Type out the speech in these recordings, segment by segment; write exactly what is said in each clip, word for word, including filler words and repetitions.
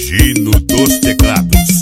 Gino dos Teclados.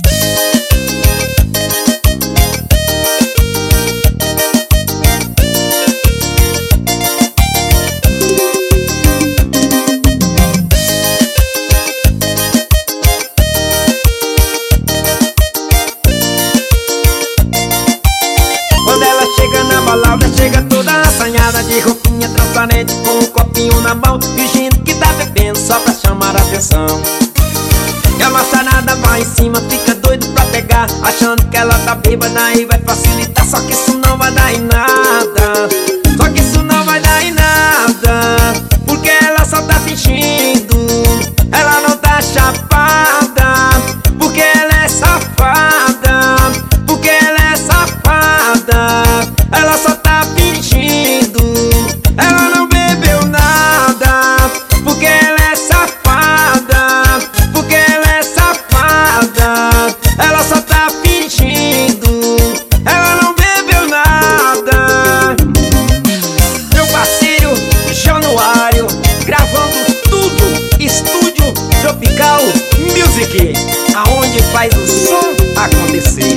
Quando ela chega na balada, chega toda assanhada, de roupinha transparente, com um copinho na mão, fingindo que tá bebendo só pra chamar a atenção. E a maçarada vai em cima, fica doido pra pegar, achando que ela tá bêbada e vai facilitar. Só que isso não vai dar em nada, só que isso não vai dar em nada, porque ela só tá fingindo, ela não tá chapada, porque ela é safada, porque ela é safada, ela só tá fingindo, ela não bebeu nada, porque ela é safada, porque ela é safada, ela só tá fingindo, ela não bebeu nada. Meu parceiro Januário, gravando tudo, Estúdio Tropical Music, aonde faz o som acontecer.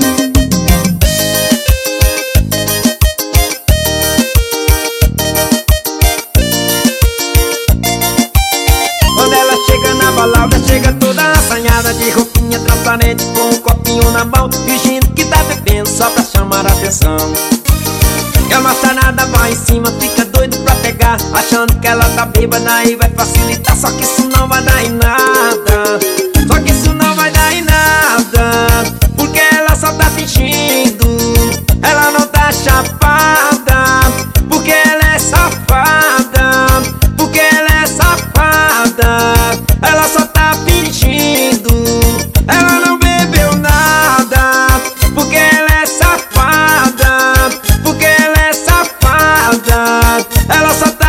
Quando ela chega na balada, chega toda assanhada, de roupinha transparente, com um copinho na mão, fingindo que tá bebendo só pra chamar a atenção. E a maçarada vai em cima, fica doido pra pegar, achando que ela tá bêbada e vai facilitar. Só que isso não vai dar em nada, só que isso não vai dar em nada, porque ela só tá fingindo, ela não tá chapada, porque ela é safada, porque ela é safada, ela só tá fingindo, ela não bebeu nada, porque ela é safada, porque ela é safada, ela só